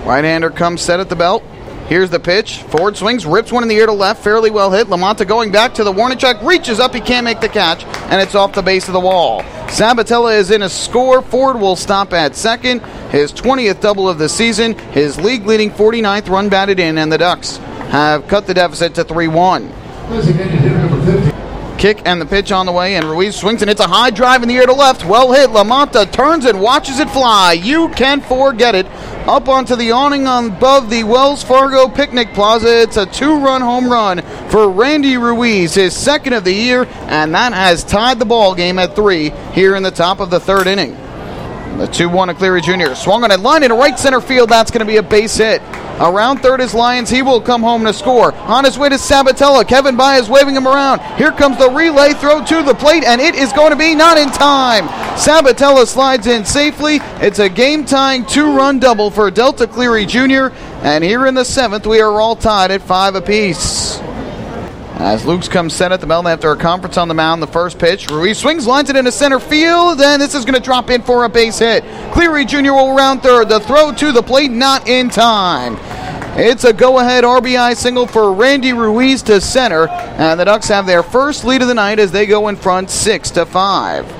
Right-hander comes set at the belt. Here's the pitch. Forward swings, rips one in the air to left. Fairly well hit. LaMonta going back to the warning track. Reaches up. He can't make the catch. And it's off the base of the wall. Sabatella is in a score. Ford will stop at second. His 20th double of the season. His league-leading 49th run batted in. And the Ducks have cut the deficit to 3-1. Kick and the pitch on the way. And Ruiz swings and it's a high drive in the air to left. Well hit. LaMonta turns and watches it fly. You can forget it. Up onto the awning above the Wells Fargo Picnic Plaza. It's a 2-run home run for Randy Ruiz, his second of the year, and that has tied the ball game at 3 here in the top of the third inning. The 2-1 to Cleary Jr. Swung on a line into right center field. That's going to be a base hit. Around third is Lyons. He will come home to score. On his way to Sabatella. Kevin Baez waving him around. Here comes the relay throw to the plate, and it is going to be not in time. Sabatella slides in safely. It's a game-tying 2-run double for Delta Cleary Jr., and here in the 7th, we are all tied at 5 apiece. As Luke's comes set at the belt after a conference on the mound, the first pitch. Ruiz swings, lines it into center field, and this is going to drop in for a base hit. Cleary Jr. will round third. The throw to the plate, not in time. It's a go-ahead RBI single for Randy Ruiz to center, and the Ducks have their first lead of the night as they go in front 6-5.